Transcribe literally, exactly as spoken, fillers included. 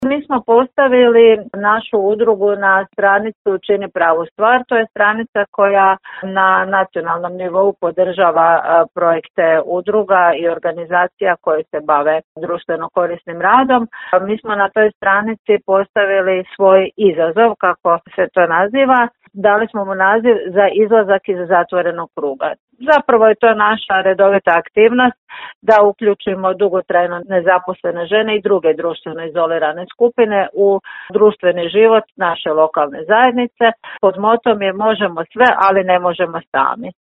Mi smo postavili našu udrugu na stranicu Čini pravu stvar. To je stranica koja na nacionalnom nivou podržava projekte udruga i organizacija koje se bave društveno korisnim radom. Mi smo na toj stranici postavili svoj izazov, kako se to naziva. Dali smo mu naziv za izlazak iz zatvorenog kruga. Zapravo je to naša redovita aktivnost da uključimo dugotrajno nezaposlene žene i druge društveno izolirane skupine u društveni život naše lokalne zajednice. Pod motom je možemo sve, ali ne možemo sami.